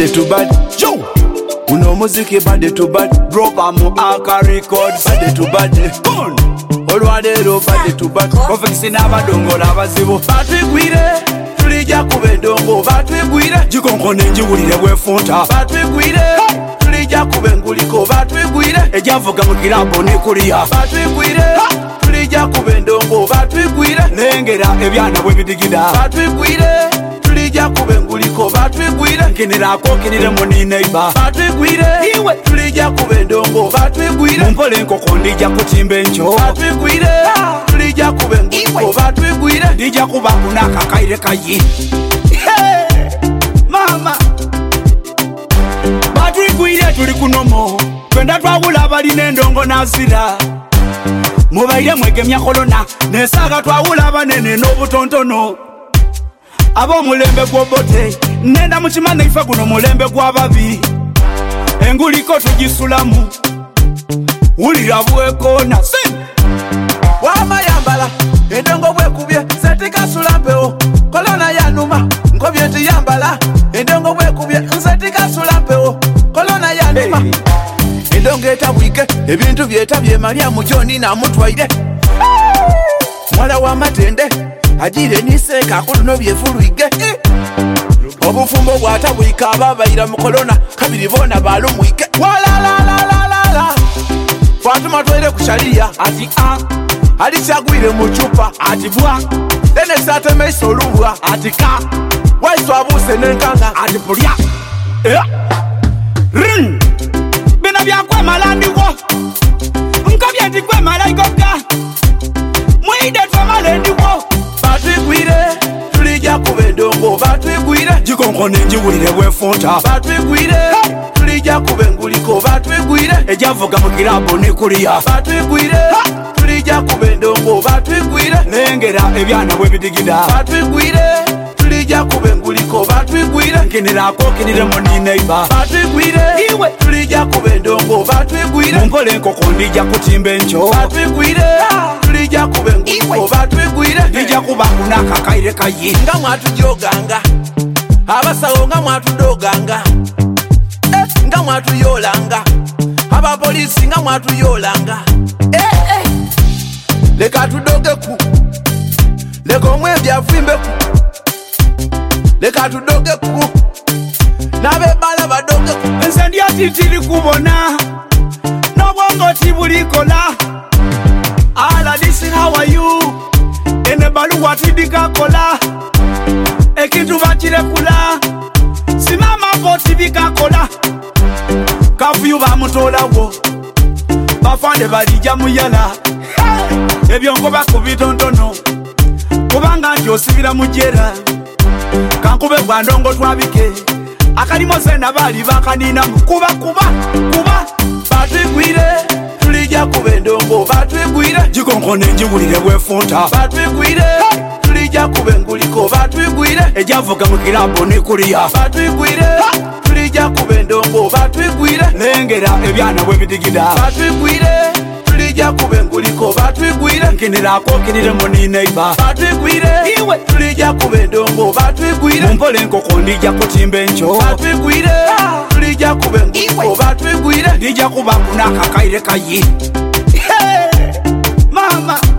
bad to bad. Yo! Uno muziki bad to bad. Drop amu aka record bad to bad. Come on! Olwadero bad to bad. Profesi n'abadongo n'abazibu. Batwigwire tulija kubedongo. Batwigwire jikonkone njiwulire bwefunta. Batwigwire tulija kubenguliko. Batwigwire ejavuga mu kirabo ne kuliya. Batwigwire tulija kubendongo. Batwigwire nengera ebyana bwe bidigida. Batwigwire tulija kubenguliko. Batwigwire nkenerako keniremo ni neighbor. Batwigwire iwe tulija kubendongo. Batwigwire mpole nkoko ndija kutimba encho. Batwigwire tulija kubenguliko. Batwigwire ndija kuba kunaka kaire kayi. Mama batwigwire tuli kunomo twenda twawula balina endongo nazira mubaire mwegemya kolona nesaga twawula abanene n'obutontono ab'omulembe gw'obote nenda mukimana ife guno mulembe gw'ababi enguliko tugisulamu wulira bwekona wamayambala endongo bwekubye setikasulampewo kolona yanuma nkobye ntiyambala endongo bwekubye nsetikasulampewo kolona yanuma endongo etabwike ebintu byetabye Mariamu Joni namutwaire mwala w'amatende ajire niseka akutuno byefulwige obufumbo bwatabwika ababayira mu kolona kabiri bona balumwike wala Fatuma twaire kushaliya ati alichagwire mu chupa ati bwa ene sate meisolubwa ati ka waiso abuse nenkanga ati pulya bina byakwe malandiwo nkabye ati kwe malaikoka mwide twa malendiwo batwigwire tulija kubendongo batwigwire jikonkone njiwulire bwefunta batwigwire tulija kubenguliko batwigwire ejavuga mu kirabo ne kuliya batwigwire tulija kubendongo batwigwire nengera ebyana bwe bidigida batwigwire tulija kubenguliko batwigwire nkenerako keniremo ni neighbor batwigwire iwe tulija kubendongo batwigwire mpole nkoko ndija kutimba encho batwigwire tulija kubenguliko batwigwire ndija kuba kunaka kaire kayi nga mwatujoganga abasawo nga mwatudoganga nga mwatuyolanga abapolisi nga mwatuyolanga leka tudogeku leka omwebya afimbeku leka tudogeku nabebala badogeku ense ndyatitiri kubona n'obwongo tibulikola aladisi how are you ene baluwa tidikakola ekintu bakirekula simama po tibikakola kafuyu bamutolawo bafande balija muyala ebyongo bakubitontono kubanga nti osibira mujera kankube bwandongo twabike akalimo sena bali bakanina kuba batwigwire tulija kubendongo batwigwire jikonkone njiwulire bwefunta batwigwire tulija kubenguliko batwigwire ejavuga mu kirabo ne kuliya batwigwire tulija kubendongo batwigwire nengera ebyana bwe bidigida batwigwire tulija kubenguliko batwigwire nkenerako keniremo ni neighbor batwigwire iwe tulija kubendongo batwigwire mpole nkoko ndija kutimba encho batwigwire tulija kubenguliko batwigwire ndija kuba kunaka kaire kayi mama